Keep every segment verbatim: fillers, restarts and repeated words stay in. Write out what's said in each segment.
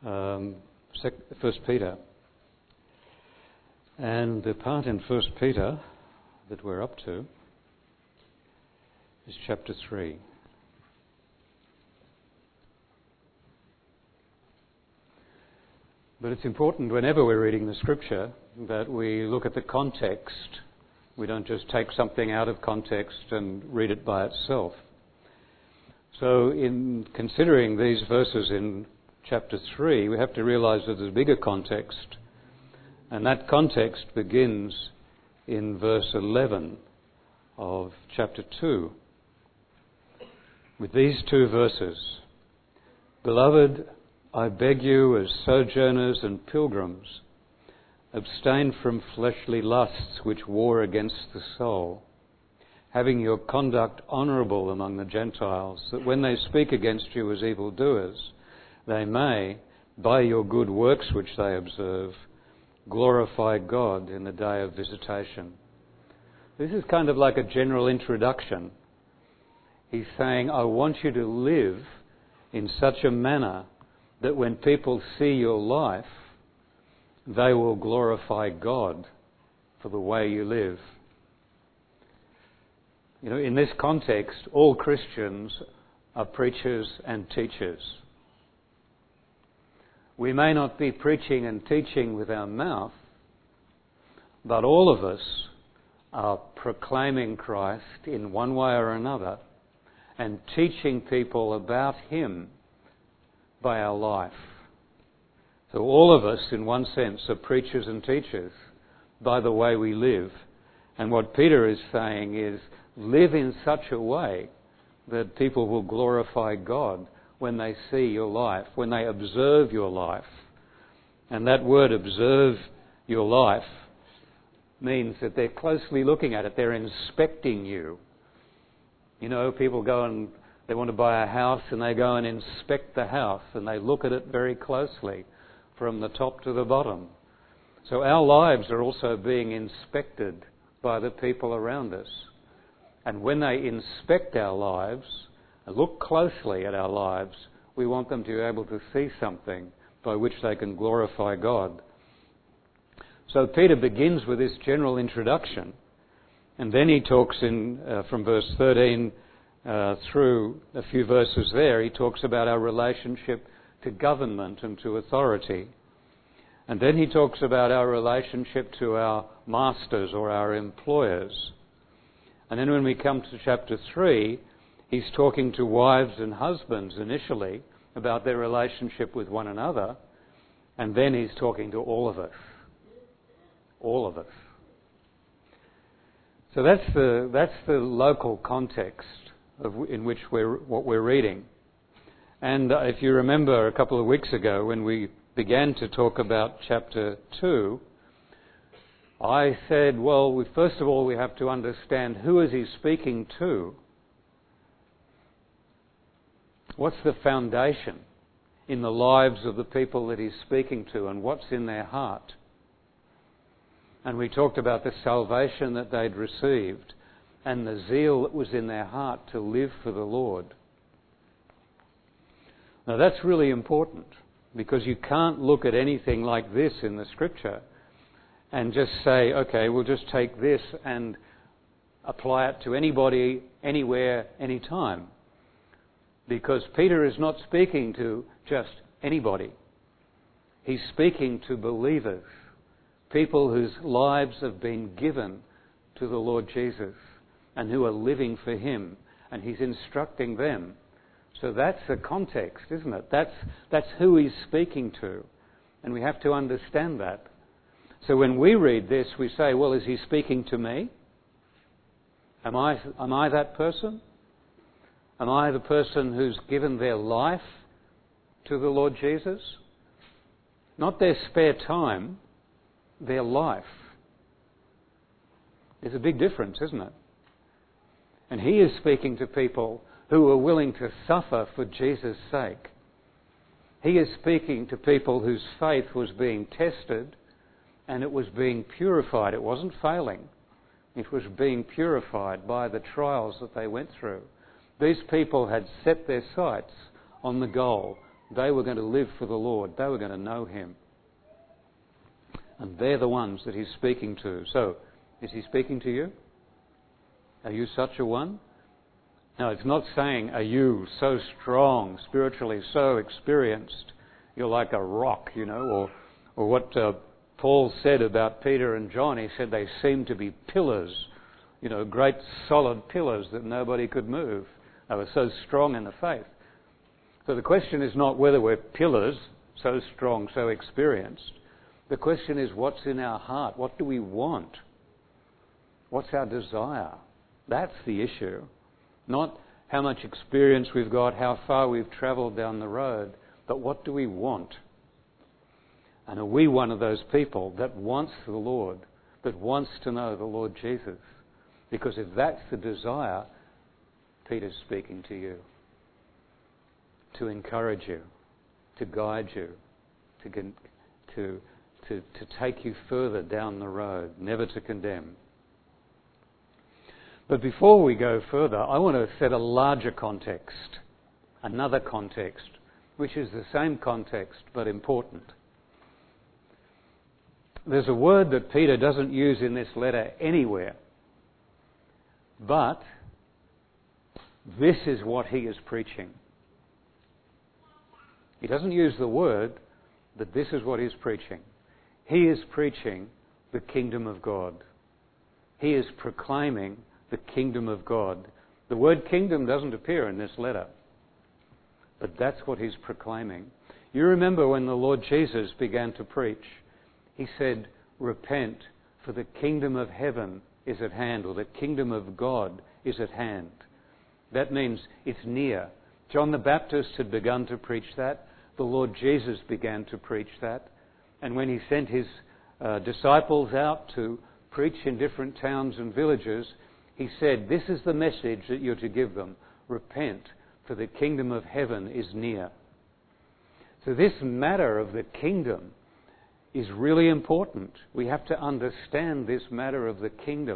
um, First Peter. And the part in First Peter that we're up to is chapter three. But it's important whenever we're reading the scripture that we look at the context. We don't just take something out of context and read it by itself. So in considering these verses in chapter three, we have to realize that there's a bigger context. And that context begins in verse eleven of chapter two. With these two verses, "Beloved, I beg you as sojourners and pilgrims, abstain from fleshly lusts which war against the soul, having your conduct honourable among the Gentiles, that when they speak against you as evildoers, they may, by your good works which they observe, glorify God in the day of visitation." This is kind of like a general introduction. He's saying, I want you to live in such a manner that when people see your life, they will glorify God for the way you live. You know, in this context, all Christians are preachers and teachers. We may not be preaching and teaching with our mouth, but all of us are proclaiming Christ in one way or another and teaching people about Him by our life. So all of us, in one sense, are preachers and teachers by the way we live. And what Peter is saying is, live in such a way that people will glorify God when they see your life, when they observe your life. And that word, observe your life, means that they're closely looking at it. They're inspecting you. You know, people go and they want to buy a house and they go and inspect the house and they look at it very closely from the top to the bottom. So our lives are also being inspected by the people around us. And when they inspect our lives, look closely at our lives, we want them to be able to see something by which they can glorify God. So Peter begins with this general introduction, and then he talks in uh, from verse thirteen uh, through a few verses there, he talks about our relationship to government and to authority. And then he talks about our relationship to our masters or our employers. And then when we come to chapter three, he's talking to wives and husbands initially about their relationship with one another, and then he's talking to all of us. All of us. So that's the that's the local context of in which we're what we're reading. And if you remember a couple of weeks ago when we began to talk about chapter two, I said, well, we, first of all, we have to understand who is he speaking to. What's the foundation in the lives of the people that he's speaking to, and what's in their heart? And we talked about the salvation that they'd received and the zeal that was in their heart to live for the Lord. Now that's really important, because you can't look at anything like this in the Scripture and just say, okay, we'll just take this and apply it to anybody, anywhere, anytime. Because Peter is not speaking to just anybody. He's speaking to believers, people whose lives have been given to the Lord Jesus and who are living for Him, and he's instructing them. So that's the context, isn't it? That's, that's who he's speaking to, and we have to understand that. So when we read this, we say, well, is he speaking to me? Am I, am I that person? Am I the person who's given their life to the Lord Jesus? Not their spare time, their life. There's a big difference, isn't it? And he is speaking to people who are willing to suffer for Jesus' sake. He is speaking to people whose faith was being tested and it was being purified. It wasn't failing. It was being purified by the trials that they went through. These people had set their sights on the goal, They were going to live for the Lord. They were going to know Him. And they're the ones that He's speaking to. So, is He speaking to you? Are you such a one? Now, it's not saying, are you so strong, spiritually so experienced, you're like a rock, you know, or, or what uh, Paul said about Peter and John. He said they seemed to be pillars, you know, great solid pillars that nobody could move. They were so strong in the faith. So the question is not whether we're pillars, so strong, so experienced. The question is what's in our heart? What do we want? What's our desire? That's the issue. Not how much experience we've got, how far we've travelled down the road, but what do we want? And are we one of those people that wants the Lord, that wants to know the Lord Jesus? Because if that's the desire, Peter's speaking to you, to encourage you, to guide you, to, to, to, to take you further down the road, never to condemn. But before we go further, I want to set a larger context, another context, which is the same context but important. There's a word that Peter doesn't use in this letter anywhere, but this is what he is preaching. He doesn't use the word, but this is what he's preaching. He is preaching the kingdom of God. He is proclaiming the kingdom of God. The word kingdom doesn't appear in this letter, but that's what he's proclaiming. You remember when the Lord Jesus began to preach, he said, repent, for the kingdom of heaven is at hand, or the kingdom of God is at hand. That means it's near. John the Baptist had begun to preach that. The Lord Jesus began to preach that. And when he sent his uh, disciples out to preach in different towns and villages, he said, this is the message that you're to give them. Repent, for the kingdom of heaven is near. So this matter of the kingdom is really important. We have to understand this matter of the kingdom.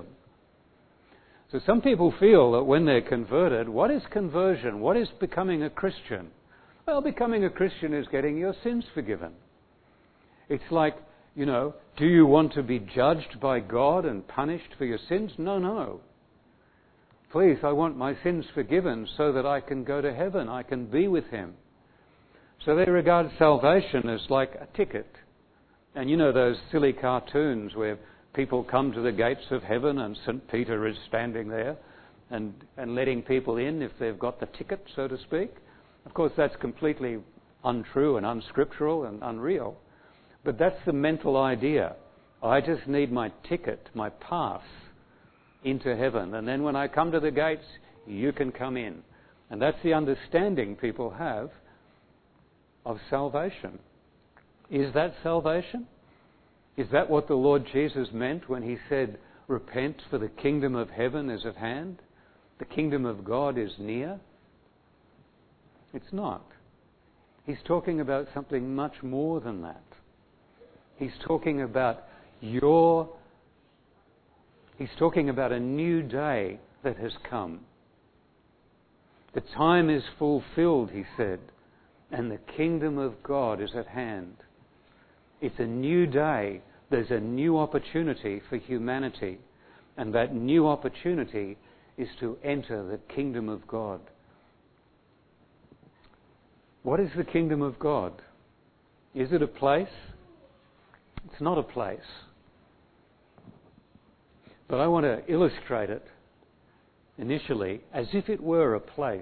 So some people feel that when they're converted, what is conversion? What is becoming a Christian? Well, becoming a Christian is getting your sins forgiven. It's like, you know, do you want to be judged by God and punished for your sins? No, no. Please, I want my sins forgiven so that I can go to heaven. I can be with Him. So they regard salvation as like a ticket. And you know those silly cartoons where people come to the gates of heaven and Saint Peter is standing there and, and letting people in if they've got the ticket, so to speak. Of course, that's completely untrue and unscriptural and unreal. But that's the mental idea. I just need my ticket, my pass into heaven. And then when I come to the gates, you can come in. And that's the understanding people have of salvation. Is that salvation? Is that what the Lord Jesus meant when He said, repent, for the kingdom of heaven is at hand? The kingdom of God is near? It's not. He's talking about something much more than that. He's talking about your... He's talking about a new day that has come. The time is fulfilled, He said, and the kingdom of God is at hand. It's a new day. There's a new opportunity for humanity. And that new opportunity is to enter the kingdom of God. What is the kingdom of God? Is it a place? It's not a place. But I want to illustrate it initially as if it were a place.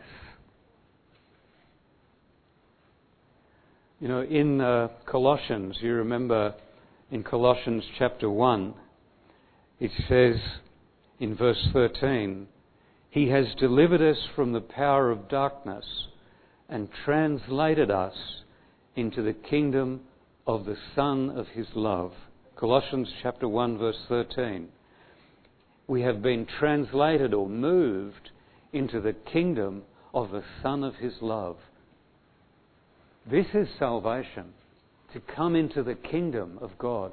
You know, in uh, Colossians, you remember in Colossians chapter one, it says in verse thirteen, He has delivered us from the power of darkness and translated us into the kingdom of the Son of His love. Colossians chapter one, verse thirteen. We have been translated or moved into the kingdom of the Son of His love. This is salvation, to come into the kingdom of God.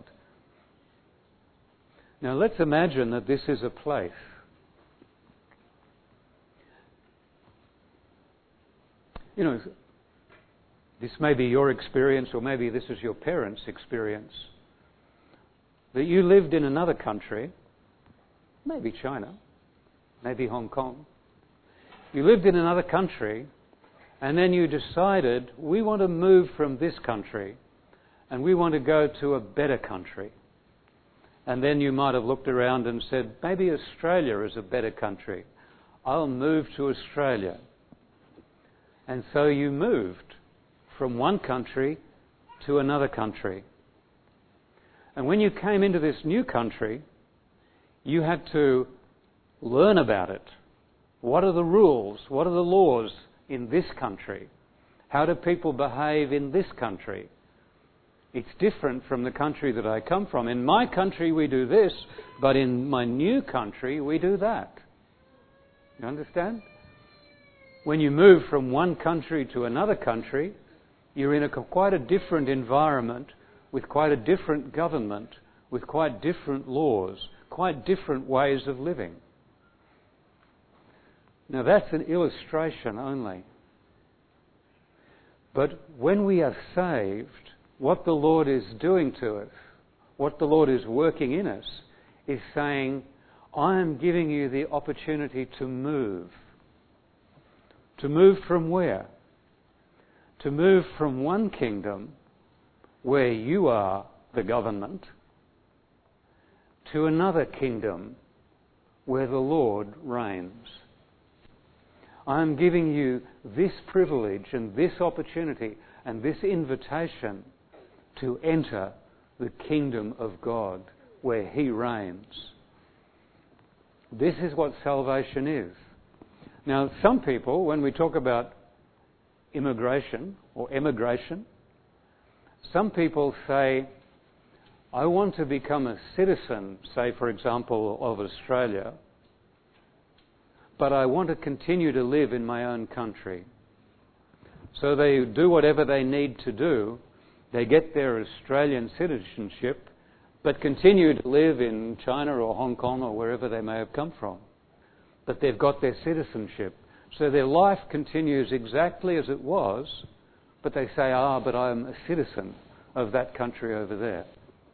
Now let's imagine that this is a place. You know, This may be your experience, or maybe this is your parents' experience, that you lived in another country, maybe China, maybe Hong Kong. You lived in another country, and then you decided, we want to move from this country, and we want to go to a better country. And then you might have looked around and said, maybe Australia is a better country. I'll move to Australia. And so you moved from one country to another country. And when you came into this new country, you had to learn about it. What are the rules? What are the laws in this country? How do people behave in this country? It's different from the country that I come from. In my country we do this, but in my new country we do that. You understand? When you move from one country to another country, you're in a quite a different environment, with quite a different government, with quite different laws, quite different ways of living. Now that's an illustration only. But when we are saved, what the Lord is doing to us, what the Lord is working in us, is saying, I am giving you the opportunity to move. To move from where? To move from one kingdom, where you are the government, to another kingdom, where the Lord reigns. I am giving you this privilege and this opportunity and this invitation to enter the kingdom of God, where He reigns. This is what salvation is. Now, some people, when we talk about immigration or emigration, some people say, I want to become a citizen, say, for example, of Australia, but I want to continue to live in my own country. So they do whatever they need to do. They get their Australian citizenship, but continue to live in China or Hong Kong or wherever they may have come from. But they've got their citizenship. So their life continues exactly as it was, but they say, ah, but I'm a citizen of that country over there.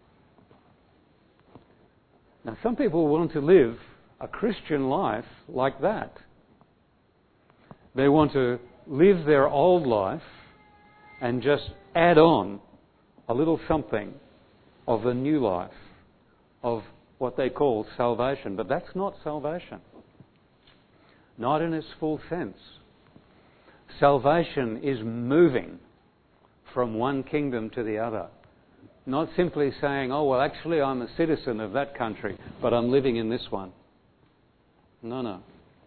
Now, some people want to live a Christian life like that. They want to live their old life and just add on a little something of the new life, of what they call salvation. But that's not salvation. Not in its full sense. Salvation is moving from one kingdom to the other. Not simply saying, oh, well, actually I'm a citizen of that country, but I'm living in this one. No, no.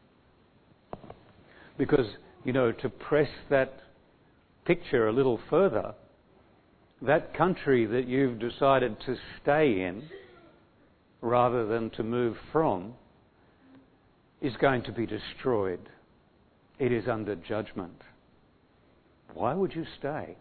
Because, you know, to press that picture a little further, that country that you've decided to stay in, rather than to move from, is going to be destroyed. It is under judgment. Why would you stay?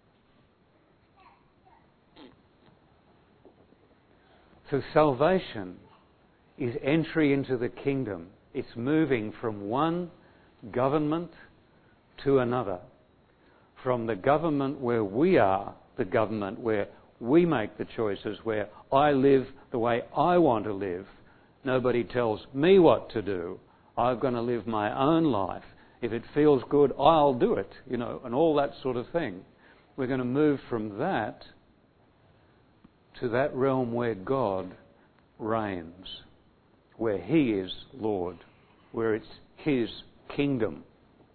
So salvation is entry into the kingdom. It's moving from one government to another. From the government where we are, the government where we make the choices, where I live the way I want to live. Nobody tells me what to do. I'm going to live my own life. If it feels good, I'll do it, you know, and all that sort of thing. We're going to move from that to that realm where God reigns, where He is Lord, where it's His kingdom.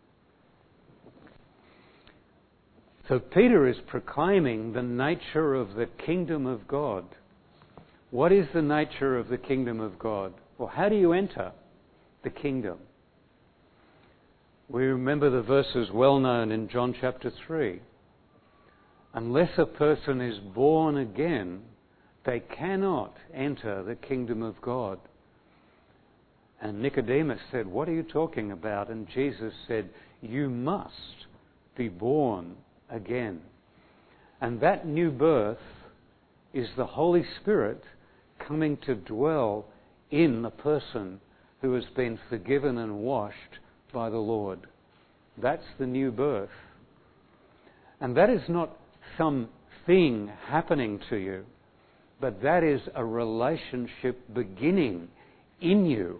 So Peter is proclaiming the nature of the kingdom of God. What is the nature of the kingdom of God? Well, how do you enter the kingdom? We remember the verses well known in John chapter three. Unless a person is born again, they cannot enter the kingdom of God. And Nicodemus said, what are you talking about? And Jesus said, you must be born again. And that new birth is the Holy Spirit coming to dwell in the person who has been forgiven and washed by the Lord. That's the new birth. And that is not some thing happening to you, but that is a relationship beginning in you.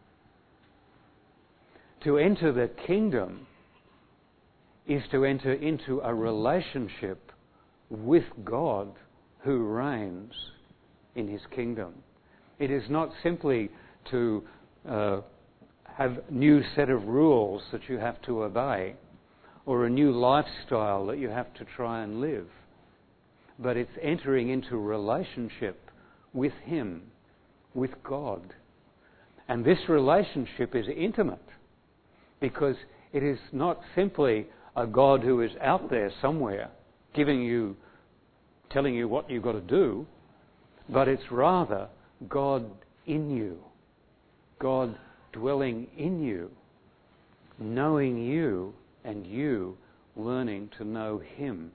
To enter the kingdom is to enter into a relationship with God who reigns in his kingdom. It is not simply to uh, have a new set of rules that you have to obey or a new lifestyle that you have to try and live, but it's entering into relationship with him, with God. And this relationship is intimate because it is not simply a God who is out there somewhere giving you, telling you what you've got to do, but it's rather God in you, God dwelling in you, knowing you, and you learning to know him.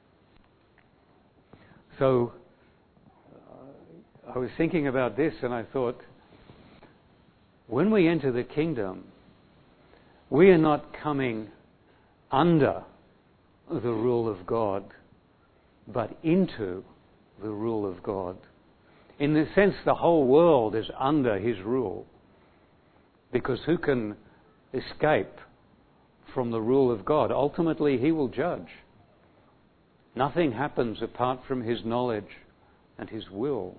So uh, I was thinking about this and I thought, when we enter the kingdom, we are not coming under the rule of God, but into the rule of God. In the sense, the whole world is under his rule, because who can escape from the rule of God? Ultimately, he will judge. Nothing happens apart from his knowledge and his will.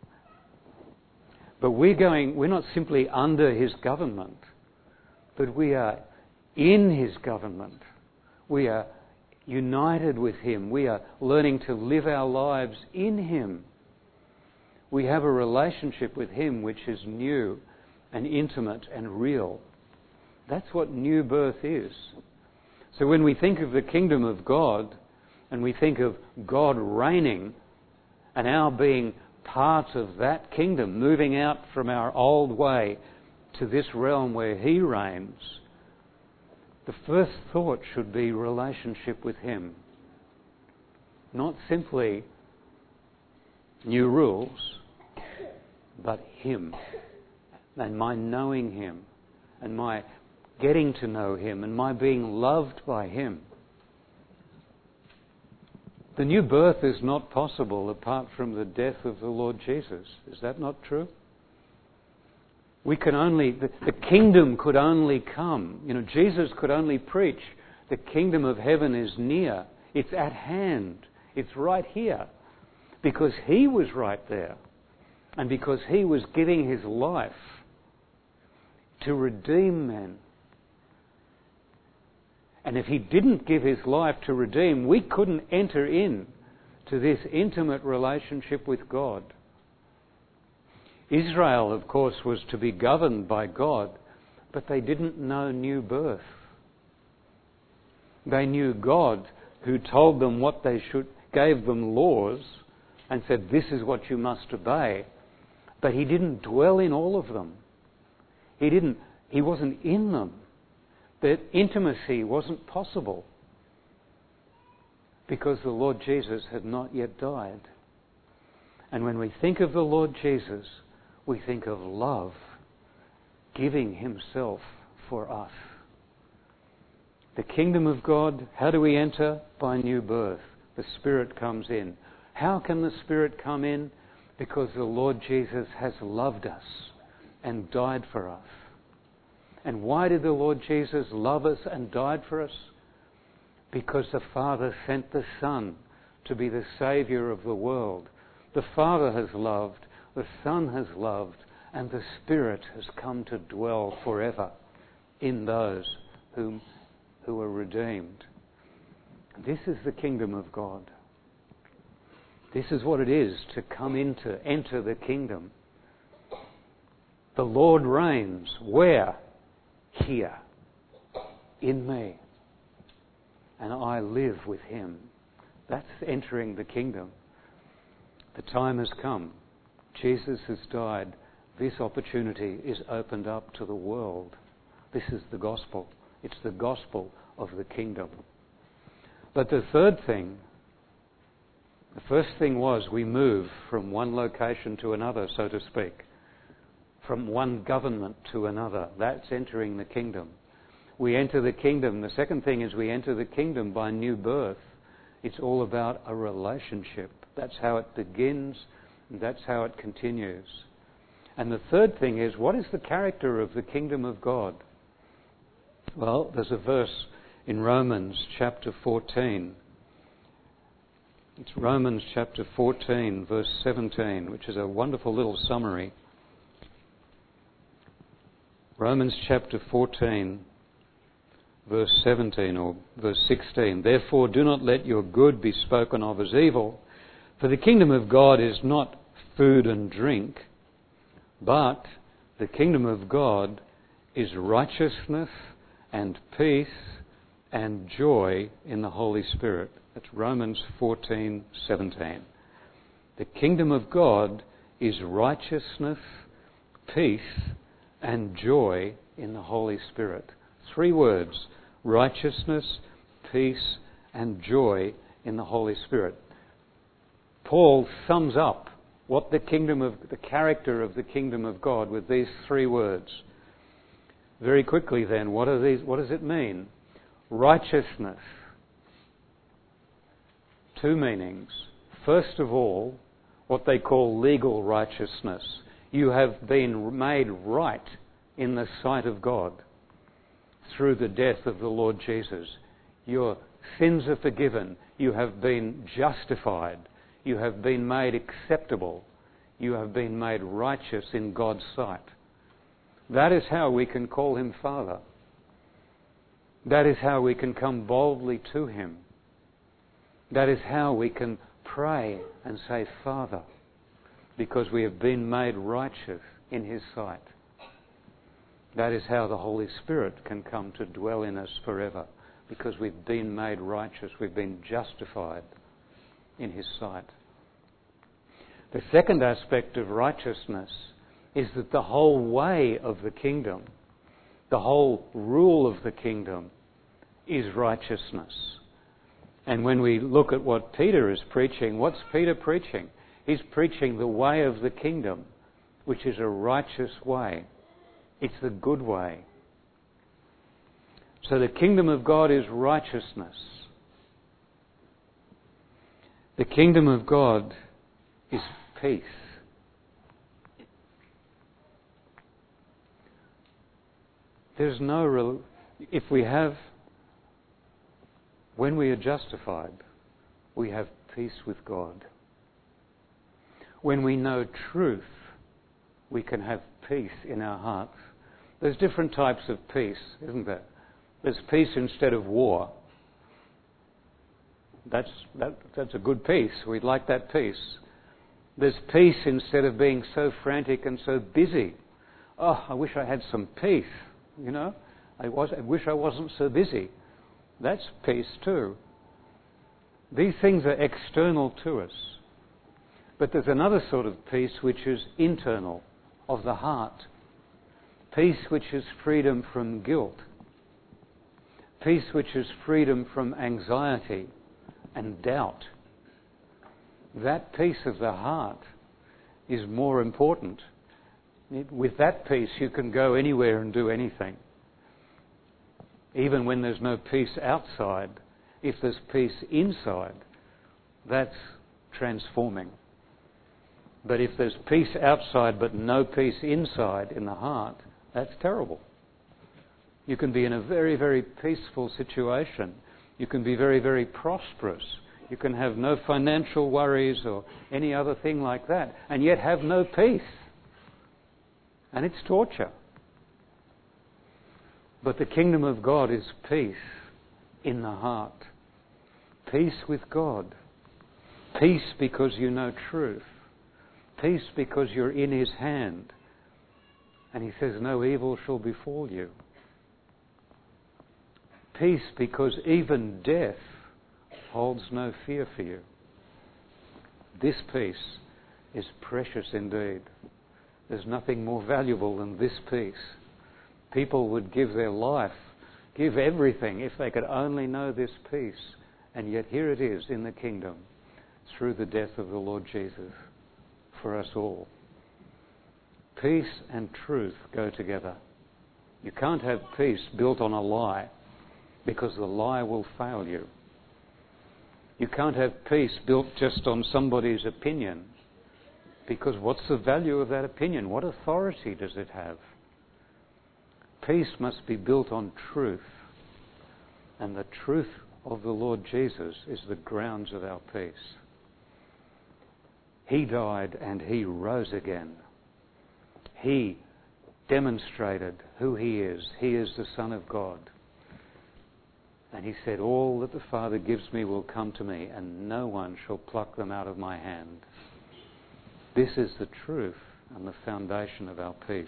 But we're going, we're not simply under his government, but we are in his government. We are united with him. We are learning to live our lives in him. We have a relationship with him which is new and intimate and real. That's what new birth is. So when we think of the kingdom of God, and we think of God reigning, and our being part of that kingdom, moving out from our old way to this realm where he reigns, the first thought should be relationship with him. Not simply new rules, but him, and my knowing him, and my getting to know him, and my being loved by him. The new birth is not possible apart from the death of the Lord Jesus. Is that not true? We can only, the, the kingdom could only come. You know, Jesus could only preach, the kingdom of heaven is near. It's at hand. It's right here. Because he was right there. And because he was giving his life to redeem men. And if he didn't give his life to redeem, we couldn't enter in to this intimate relationship with God. Israel, of course, was to be governed by God, but they didn't know new birth. They knew God, who told them what they should, gave them laws and said, this is what you must obey. But he didn't dwell in all of them. He didn't, he wasn't in them. That intimacy wasn't possible because the Lord Jesus had not yet died. And when we think of the Lord Jesus, we think of love, giving himself for us. The kingdom of God, how do we enter? By new birth. The Spirit comes in. How can the Spirit come in? Because the Lord Jesus has loved us and died for us. And why did the Lord Jesus love us and died for us? Because the Father sent the Son to be the Saviour of the world. The Father has loved, the Son has loved, and the Spirit has come to dwell forever in those whom, who are redeemed. This is the kingdom of God. This is what it is to come into, enter the kingdom. The Lord reigns. Where? Here. In me. And I live with him. That's entering the kingdom. The time has come. Jesus has died. This opportunity is opened up to the world. This is the gospel. It's the gospel of the kingdom. But the third thing, the first thing was we move from one location to another, so to speak. From one government to another. That's entering the kingdom. We enter the kingdom. The second thing is we enter the kingdom by new birth. It's all about a relationship. That's how it begins, and that's how it continues. And the third thing is, what is the character of the kingdom of God? Well, there's a verse in Romans chapter fourteen. It's Romans chapter fourteen, verse seventeen, which is a wonderful little summary. Romans chapter fourteen, verse seventeen or verse sixteen. Therefore do not let your good be spoken of as evil, for the kingdom of God is not food and drink, but the kingdom of God is righteousness and peace and joy in the Holy Spirit. That's Romans fourteen seventeen. The kingdom of God is righteousness, peace and joy in the Holy Spirit. Three words: righteousness, peace and joy in the Holy Spirit. Paul sums up what the kingdom of the character of the kingdom of God with these three words. Very quickly then, what are these? What does it mean? Righteousness. Two meanings. First of all, what they call legal righteousness. You have been made right in the sight of God through the death of the Lord Jesus. Your sins are forgiven. You have been justified. You have been made acceptable. You have been made righteous in God's sight. That is how we can call Him Father. That is how we can come boldly to Him. That is how we can pray and say, Father, because we have been made righteous in His sight. That is how the Holy Spirit can come to dwell in us forever, because we've been made righteous, we've been justified in His sight. The second aspect of righteousness is that the whole way of the kingdom, the whole rule of the kingdom is righteousness. And when we look at what Peter is preaching, what's Peter preaching? He's preaching the way of the kingdom, which is a righteous way. It's the good way. So the kingdom of God is righteousness. The kingdom of God is peace. There's no real, if we have, when we are justified, we have peace with God. When we know truth, we can have peace in our hearts. There's different types of peace, isn't there? There's peace instead of war. That's, that, that's a good peace. We'd like that peace. There's peace instead of being so frantic and so busy. Oh, I wish I had some peace, you know. I, was, I wish I wasn't so busy. That's peace too. These things are external to us. But there's another sort of peace which is internal, of the heart. Peace which is freedom from guilt. Peace which is freedom from anxiety and doubt. That peace of the heart is more important. It, with that peace you can go anywhere and do anything. Even when there's no peace outside, if there's peace inside, that's transforming. But if there's peace outside but no peace inside in the heart, that's terrible. You can be in a very, very peaceful situation. You can be very, very prosperous. You can have no financial worries or any other thing like that, and yet have no peace. And it's torture. But the kingdom of God is peace in the heart. Peace with God. Peace because you know truth. Peace because you're in His hand. And He says, no evil shall befall you. Peace because even death holds no fear for you. This peace is precious indeed. There's nothing more valuable than this peace. People would give their life, give everything if they could only know this peace. And yet here it is in the kingdom through the death of the Lord Jesus for us all. Peace and truth go together. You can't have peace built on a lie, because the lie will fail you. You can't have peace built just on somebody's opinion, because what's the value of that opinion? What authority does it have? Peace must be built on truth, and the truth of the Lord Jesus is the grounds of our peace. He died and He rose again. He demonstrated who He is. He is the Son of God. And He said, all that the Father gives me will come to me, and no one shall pluck them out of my hand. This is the truth and the foundation of our peace.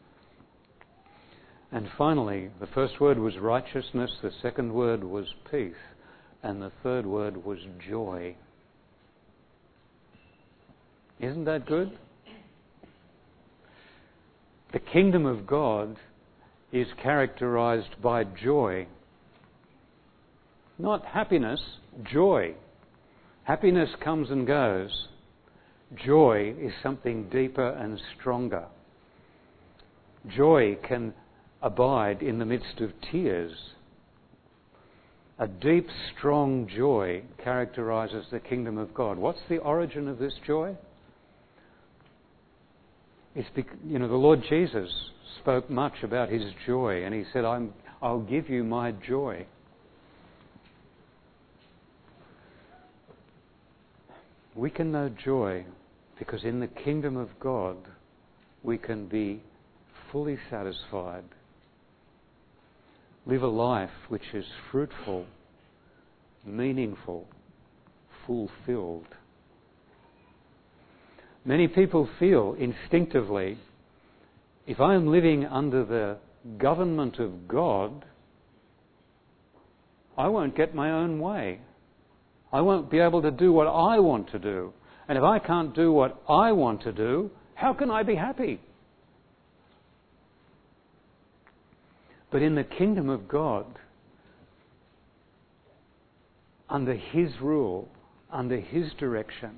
And finally, the first word was righteousness, the second word was peace, and the third word was joy. Isn't that good? The kingdom of God is characterized by joy. Not happiness, joy. Happiness comes and goes. Joy is something deeper and stronger. Joy can abide in the midst of tears. A deep, strong joy characterizes the kingdom of God. What's the origin of this joy? It's bec- you know, the Lord Jesus spoke much about His joy, and He said, I'm, I'll give you my joy. We can know joy because in the kingdom of God we can be fully satisfied, live a life which is fruitful, meaningful, fulfilled. Many people feel instinctively, if I am living under the government of God, I won't get my own way. I won't be able to do what I want to do. And if I can't do what I want to do, how can I be happy? But in the kingdom of God, under His rule, under His direction,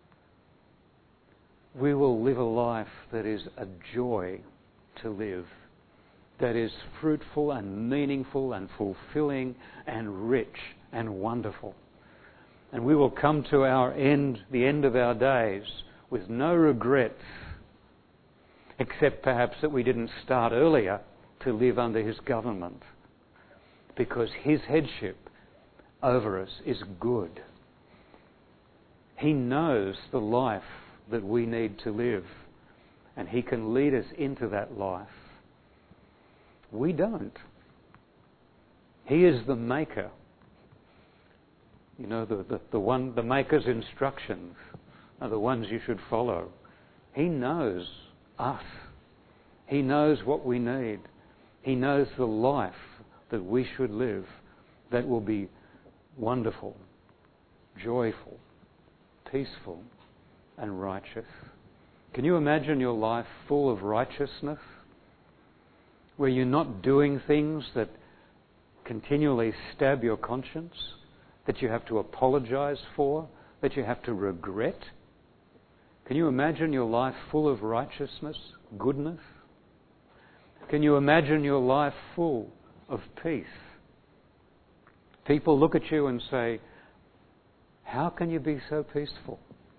we will live a life that is a joy to live, that is fruitful and meaningful and fulfilling and rich and wonderful. And we will come to our end, the end of our days, with no regrets, except perhaps that we didn't start earlier to live under His government, because His headship over us is good. He knows the life that we need to live, and He can lead us into that life. We don't. He is the maker. You know, the, the, the one, the maker's instructions are the ones you should follow. He knows us. He knows what we need. He knows the life that we should live that will be wonderful, joyful, peaceful, and righteous. Can you imagine your life full of righteousness, where you're not doing things that continually stab your conscience, that you have to apologize for, that you have to regret? Can you imagine your life full of righteousness, goodness? Can you imagine your life full of peace? People look at you and say, how can you be so peaceful?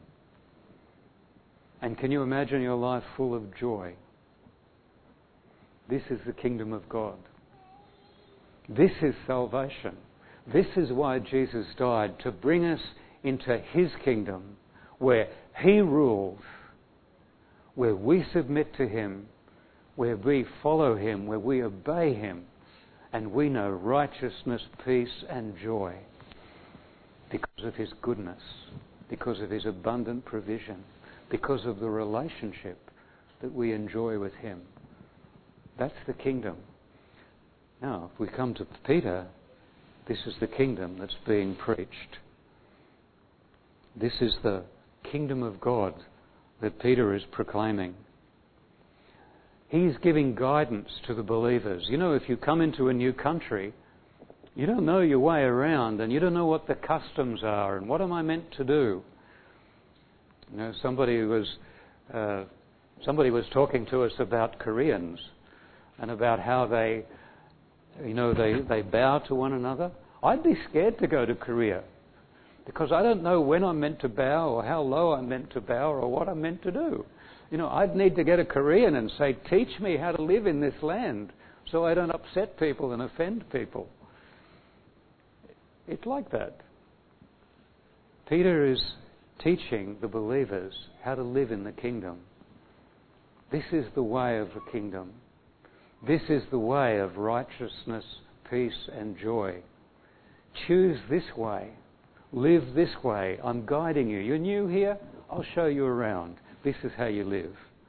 And can you imagine your life full of joy? This is the kingdom of God. This is salvation. This is why Jesus died, to bring us into His kingdom, where He rules, where we submit to Him, where we follow Him, where we obey Him, and we know righteousness, peace, and joy because of His goodness, because of His abundant provision, because of the relationship that we enjoy with Him. That's the kingdom. Now, if we come to Peter, this is the kingdom that's being preached. This is the kingdom of God that Peter is proclaiming. He's giving guidance to the believers. You know, if you come into a new country, you don't know your way around, and you don't know what the customs are, and what am I meant to do? You know, somebody was uh, somebody was talking to us about Koreans and about how they, you know, they, they bow to one another. I'd be scared to go to Korea. because I don't know when I'm meant to bow or how low I'm meant to bow or what I'm meant to do. You know, I'd need to get a Korean and say, teach me how to live in this land so I don't upset people and offend people. It's like that. Peter is teaching the believers how to live in the kingdom. This is the way of the kingdom. This is the way of righteousness, peace and joy. Choose this way. Live this way. I'm guiding you. You're new here? I'll show you around. This is how you live.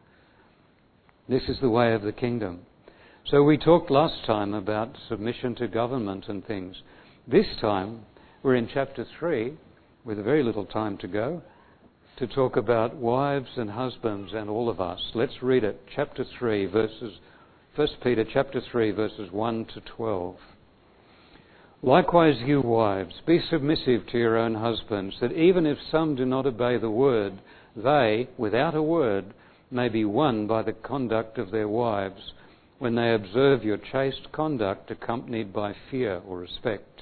This is the way of the kingdom. So we talked last time about submission to government and things. This time we're in chapter three, with very little time to go, to talk about wives and husbands and all of us. Let's read it. Chapter three, verses, First Peter chapter three, verses one to twelve. Likewise, you wives, be submissive to your own husbands, that even if some do not obey the word, they, without a word, may be won by the conduct of their wives, when they observe your chaste conduct accompanied by fear or respect.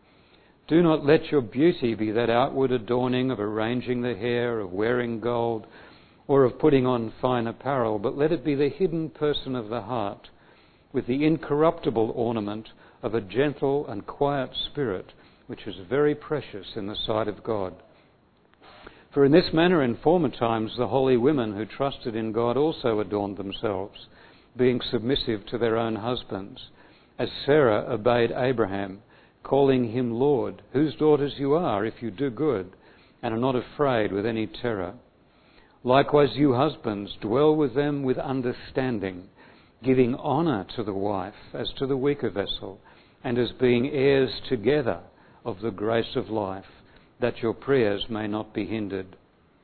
Do not let your beauty be that outward adorning of arranging the hair, of wearing gold, or of putting on fine apparel, but let it be the hidden person of the heart, with the incorruptible ornament of a gentle and quiet spirit, which is very precious in the sight of God. For in this manner in former times the holy women who trusted in God also adorned themselves, being submissive to their own husbands, as Sarah obeyed Abraham, calling him Lord, whose daughters you are if you do good, and are not afraid with any terror. Likewise you husbands, dwell with them with understanding, giving honour to the wife as to the weaker vessel, and as being heirs together of the grace of life, that your prayers may not be hindered.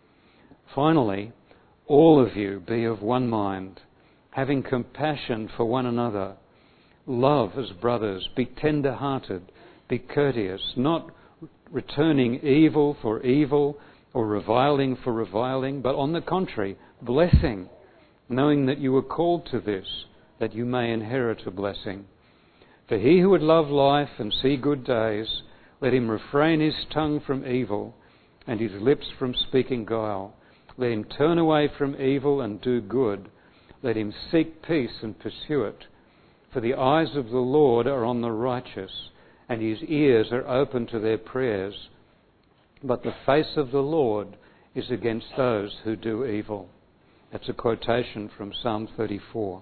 Finally, all of you be of one mind, having compassion for one another. Love as brothers, be tender-hearted, be courteous, not returning evil for evil or reviling for reviling, but on the contrary, blessing, knowing that you were called to this, that you may inherit a blessing. For he who would love life and see good days, let him refrain his tongue from evil and his lips from speaking guile. Let him turn away from evil and do good. Let him seek peace and pursue it. For the eyes of the Lord are on the righteous, and his ears are open to their prayers. But the face of the Lord is against those who do evil. That's a quotation from Psalm thirty-four.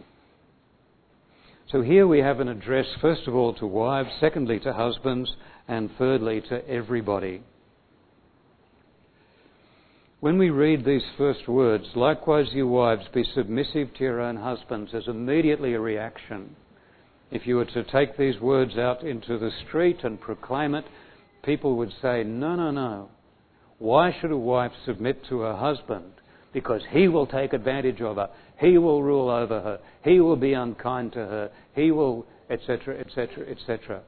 So here we have an address, first of all, to wives, secondly to husbands, and thirdly to everybody. When we read these first words, likewise you wives, be submissive to your own husbands, there's immediately a reaction. If you were to take these words out into the street and proclaim it, people would say, no, no, no. Why should a wife submit to her husband? Because he will take advantage of her. He will rule over her. He will be unkind to her. He will, et cetera, et cetera, et cetera.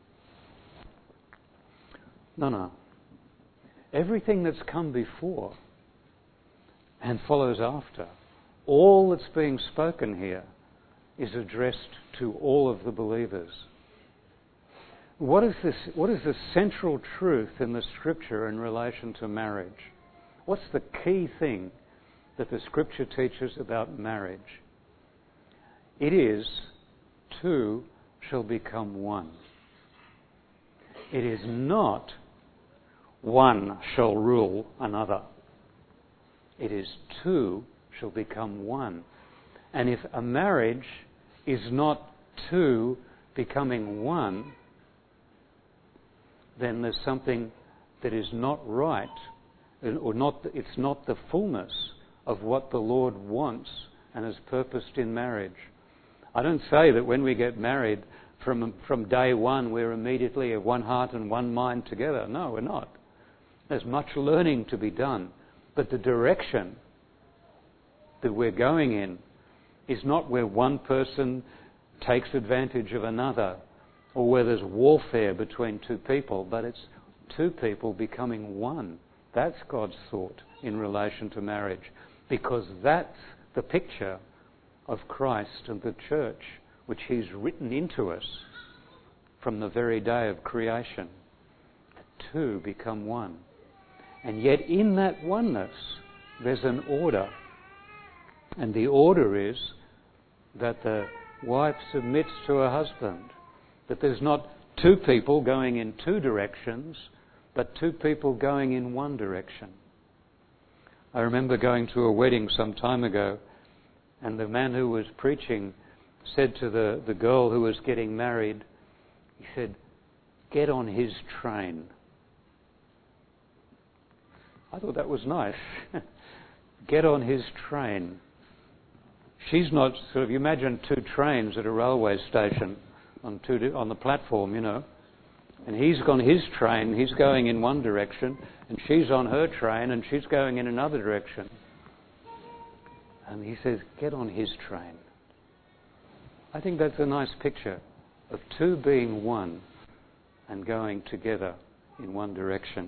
No, no. Everything that's come before and follows after, all that's being spoken here is addressed to all of the believers. What is this? What is the central truth in the Scripture in relation to marriage? What's the key thing that the Scripture teaches about marriage? It is, two shall become one. It is not, one shall rule another. It is, two shall become one. And if a marriage is not two becoming one, then there's something that is not right, or not. It's not the fullness of what the Lord wants and has purposed in marriage. I don't say that when we get married, from from day one, we're immediately of one heart and one mind together. No, we're not. There's much learning to be done. But the direction that we're going in is not where one person takes advantage of another, or where there's warfare between two people, but it's two people becoming one. That's God's thought in relation to marriage, because that's the picture of Christ and the church, which He's written into us from the very day of creation. two become one. And yet in that oneness, there's an order. And the order is that the wife submits to her husband. That there's not two people going in two directions, but two people going in one direction. I remember going to a wedding some time ago, and the man who was preaching said to the, the girl who was getting married, he said, "Get on his train." I thought that was nice. Get on his train. She's not sort of, you imagine two trains at a railway station on two on the platform, you know, and he's on his train, he's going in one direction, and she's on her train, and she's going in another direction. And he says, "Get on his train." I think that's a nice picture of two being one and going together in one direction.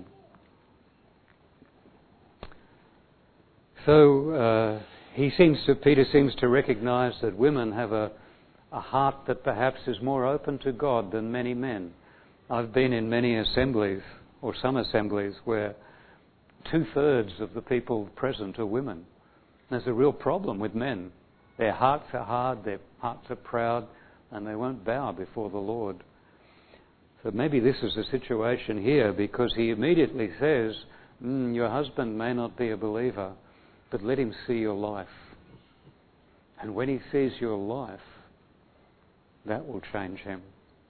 So uh, he seems to, Peter seems to recognise that women have a, a heart that perhaps is more open to God than many men. I've been in many assemblies, or some assemblies, where two-thirds of the people present are women. There's a real problem with men. Their hearts are hard, their hearts are proud, and they won't bow before the Lord. So maybe this is a situation here, because he immediately says, mm, your husband may not be a believer, but let him see your life. And when he sees your life, that will change him.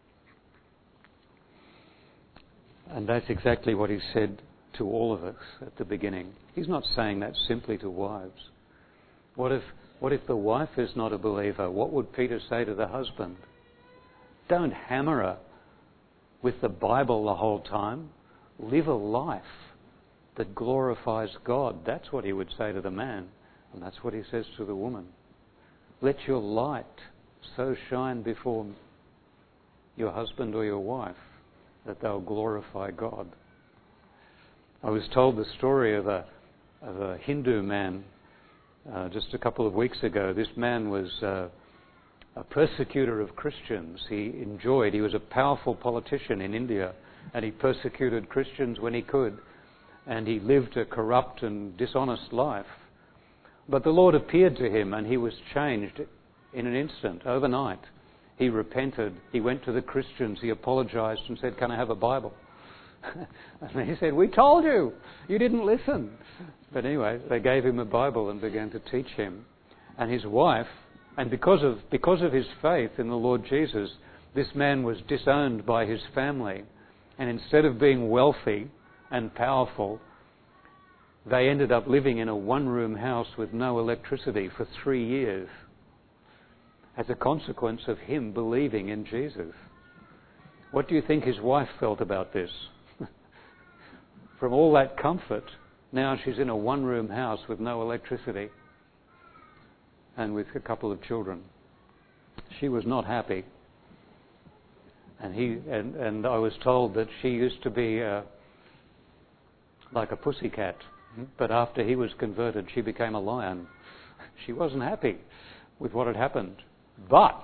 And that's exactly what he said to all of us at the beginning. He's not saying that simply to wives. What if, what if the wife is not a believer? What would Peter say to the husband? Don't hammer her with the Bible the whole time. Live a life that glorifies God. That's what he would say to the man, and that's what he says to the woman. Let your light so shine before your husband or your wife that they'll glorify God. I was told the story of a, of a Hindu man uh, just a couple of weeks ago. This man was uh, a persecutor of Christians. He enjoyed, he was a powerful politician in India, and he persecuted Christians when he could. And he lived a corrupt and dishonest life. But the Lord appeared to him, and he was changed in an instant, overnight. He repented. He went to the Christians. He apologized and said, "Can I have a Bible?" And they said, "We told you. You didn't listen." But anyway, they gave him a Bible and began to teach him. And his wife, and because of, because of his faith in the Lord Jesus, this man was disowned by his family. And instead of being wealthy and powerful, they ended up living in a one-room house with no electricity for three years as a consequence of him believing in Jesus. What do you think his wife felt about this? From all that comfort, now she's in a one-room house with no electricity and with a couple of children. She was not happy. And he and, and I was told that she used to be uh, like a pussycat, but after he was converted, she became a lion. She wasn't happy with what had happened, but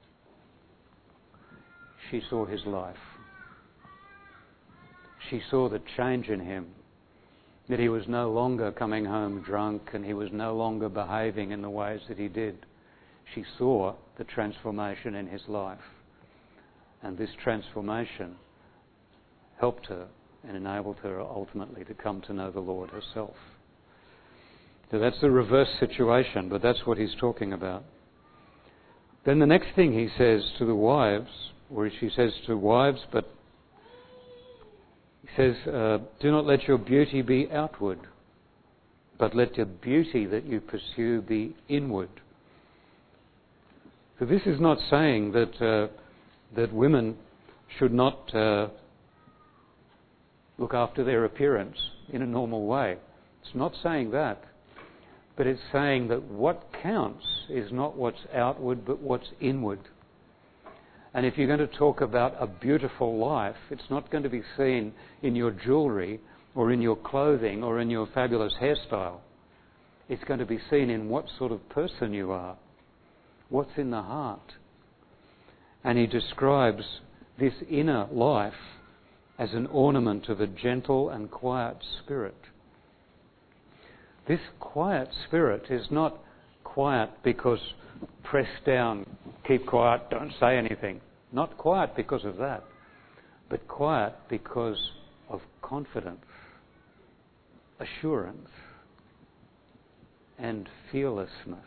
she saw his life. She saw the change in him, that he was no longer coming home drunk and he was no longer behaving in the ways that he did. She saw the transformation in his life, and this transformation helped her and enabled her ultimately to come to know the Lord herself. So that's the reverse situation, but that's what he's talking about. Then the next thing he says to the wives, or she says to wives, but he says, uh, do not let your beauty be outward, but let your beauty that you pursue be inward. So this is not saying that uh, that women should not uh, look after their appearance in a normal way. It's not saying that. But it's saying that what counts is not what's outward, but what's inward. And if you're going to talk about a beautiful life, it's not going to be seen in your jewellery or in your clothing or in your fabulous hairstyle. It's going to be seen in what sort of person you are, what's in the heart. And he describes this inner life as an ornament of a gentle and quiet spirit. This quiet spirit is not quiet because press down, keep quiet, don't say anything. Not quiet because of that, but quiet because of confidence, assurance, and fearlessness.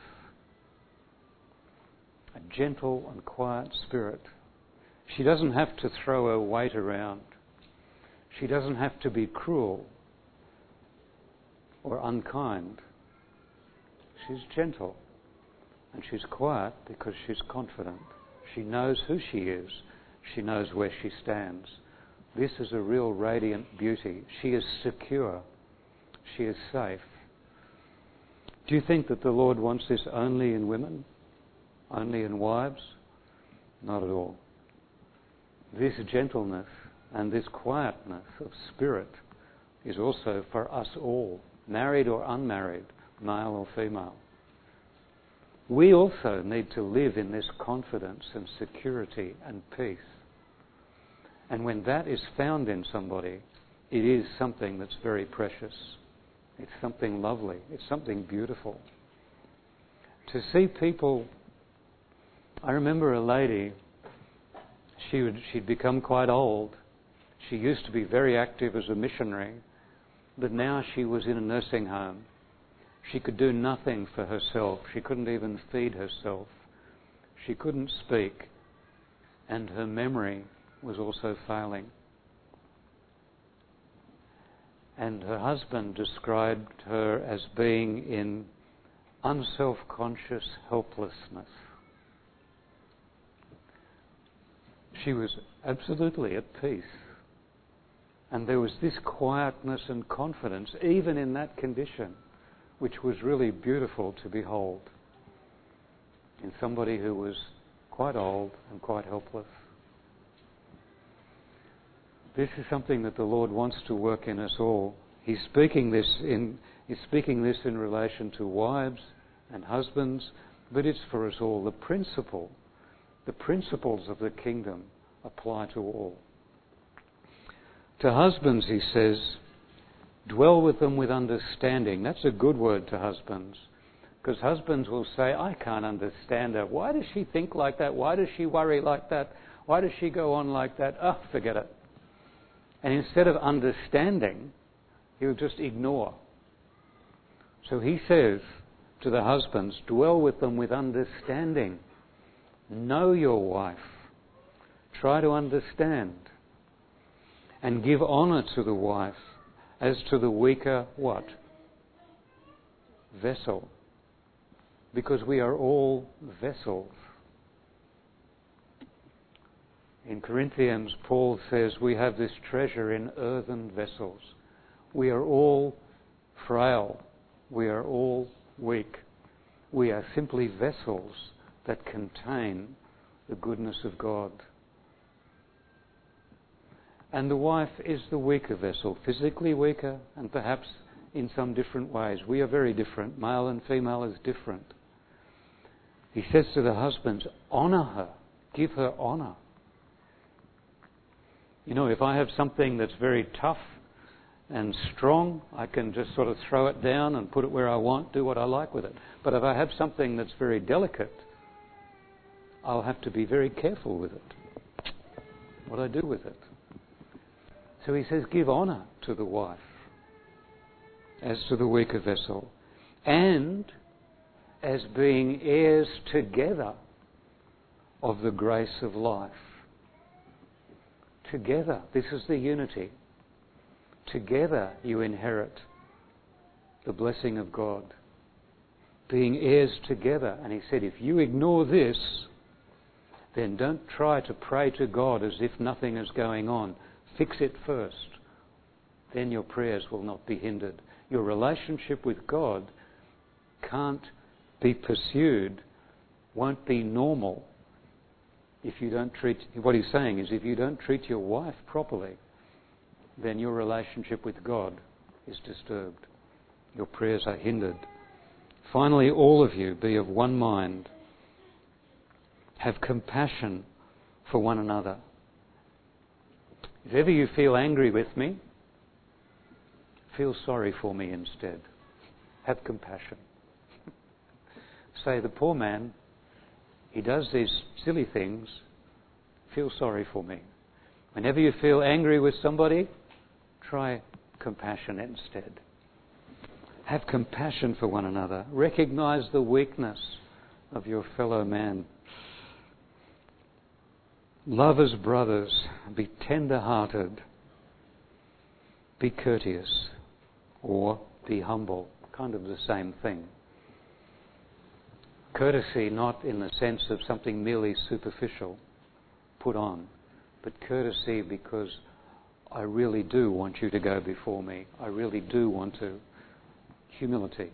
A gentle and quiet spirit. She doesn't have to throw her weight around. She doesn't have to be cruel or unkind. She's gentle and she's quiet because she's confident. She knows who she is. She knows where she stands. This is a real radiant beauty. She is secure. She is safe. Do you think that the Lord wants this only in women? Only in wives? Not at all. This gentleness and this quietness of spirit is also for us all, married or unmarried, male or female. We also need to live in this confidence and security and peace. And when that is found in somebody, it is something that's very precious. It's something lovely. It's something beautiful. To see people... I remember a lady, she would, she'd become quite old. She used to be very active as a missionary, but now she was in a nursing home. She could do nothing for herself. She couldn't even feed herself. She couldn't speak, and her memory was also failing. And her husband described her as being in unself-conscious helplessness. She was absolutely at peace. And there was this quietness and confidence, even in that condition, which was really beautiful to behold in somebody who was quite old and quite helpless. This is something that the Lord wants to work in us all. He's speaking this in, he's speaking this in relation to wives and husbands, but it's for us all. The principle, the principles of the kingdom apply to all. To husbands, he says, dwell with them with understanding. That's a good word to husbands, because husbands will say, I can't understand her. Why does she think like that? Why does she worry like that? Why does she go on like that? Oh, forget it. And instead of understanding, he'll just ignore. So he says to the husbands, dwell with them with understanding. Know your wife. Try to understand. And give honour to the wife as to the weaker what? Vessel. Because we are all vessels. In Corinthians, Paul says we have this treasure in earthen vessels. We are all frail. We are all weak. We are simply vessels that contain the goodness of God. And the wife is the weaker vessel, physically weaker and perhaps in some different ways. We are very different. Male and female is different. He says to the husbands, honour her. Give her honour. You know, if I have something that's very tough and strong, I can just sort of throw it down and put it where I want, do what I like with it. But if I have something that's very delicate, I'll have to be very careful with it, what I do with it. So he says, give honour to the wife as to the weaker vessel, and as being heirs together of the grace of life. Together, this is the unity. Together you inherit the blessing of God. Being heirs together. And he said, if you ignore this, then don't try to pray to God as if nothing is going on. Fix it first. Then your prayers will not be hindered. Your relationship with God can't be pursued, won't be normal, if you don't treat... What he's saying is, if you don't treat your wife properly, then your relationship with God is disturbed. Your prayers are hindered. Finally, all of you be of one mind. Have compassion for one another. If ever you feel angry with me, feel sorry for me instead. Have compassion. Say, the poor man, he does these silly things, feel sorry for me. Whenever you feel angry with somebody, try compassion instead. Have compassion for one another. Recognize the weakness of your fellow man. Love as brothers. Be tender-hearted. Be courteous. Or be humble. Kind of the same thing. Courtesy not in the sense of something merely superficial put on, but courtesy because I really do want you to go before me. I really do want to. Humility.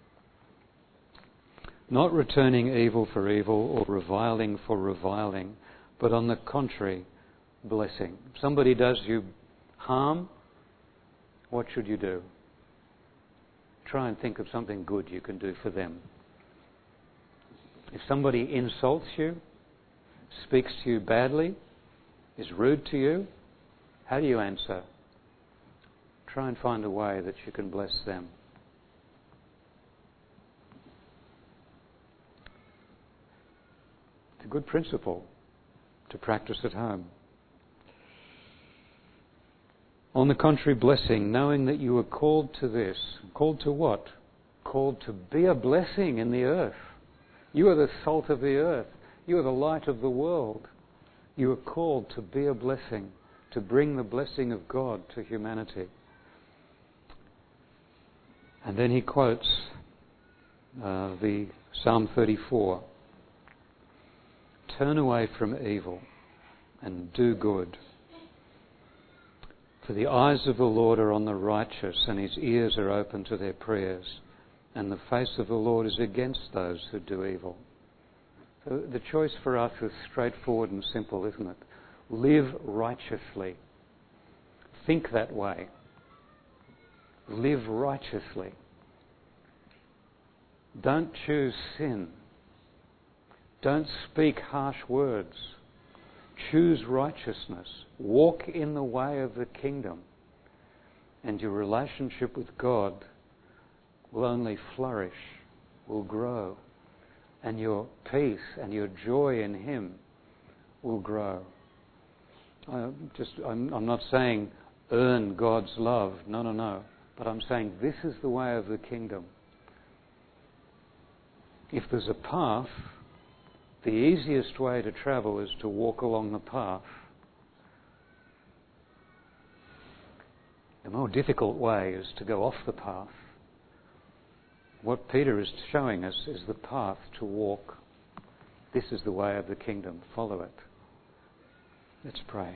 Not returning evil for evil or reviling for reviling, but on the contrary, blessing. If somebody does you harm, what should you do? Try and think of something good you can do for them. If somebody insults you, speaks to you badly, is rude to you, how do you answer? Try and find a way that you can bless them. It's a good principle to practice at home. On the contrary, blessing, knowing that you are called to this. Called to what? Called to be a blessing in the earth. You are the salt of the earth. You are the light of the world. You are called to be a blessing, to bring the blessing of God to humanity. And then he quotes uh, the Psalm thirty-four. Turn away from evil and do good. For the eyes of the Lord are on the righteous, and his ears are open to their prayers. And the face of the Lord is against those who do evil. So the choice for us is straightforward and simple, isn't it? Live righteously. Think that way. Live righteously. Don't choose sin. Don't speak harsh words. Choose righteousness. Walk in the way of the kingdom. And your relationship with God will only flourish, will grow. And your peace and your joy in him will grow. I just, I'm, I'm not saying earn God's love. No, no, no. But I'm saying this is the way of the kingdom. If there's a path, the easiest way to travel is to walk along the path. The more difficult way is to go off the path. What Peter is showing us is the path to walk. This is the way of the kingdom. Follow it. Let's pray.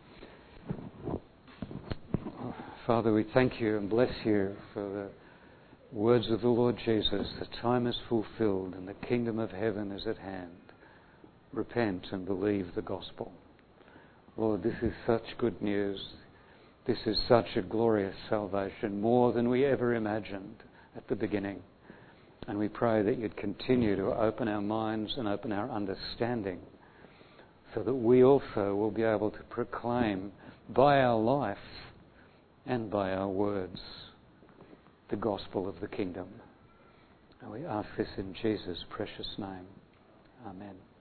Oh, Father, we thank you and bless you for the words of the Lord Jesus. The time is fulfilled and the kingdom of heaven is at hand. Repent and believe the gospel. Lord, this is such good news. This is such a glorious salvation, more than we ever imagined at the beginning. And we pray that you'd continue to open our minds and open our understanding so that we also will be able to proclaim by our life and by our words the gospel of the kingdom. And we ask this in Jesus' precious name. Amen.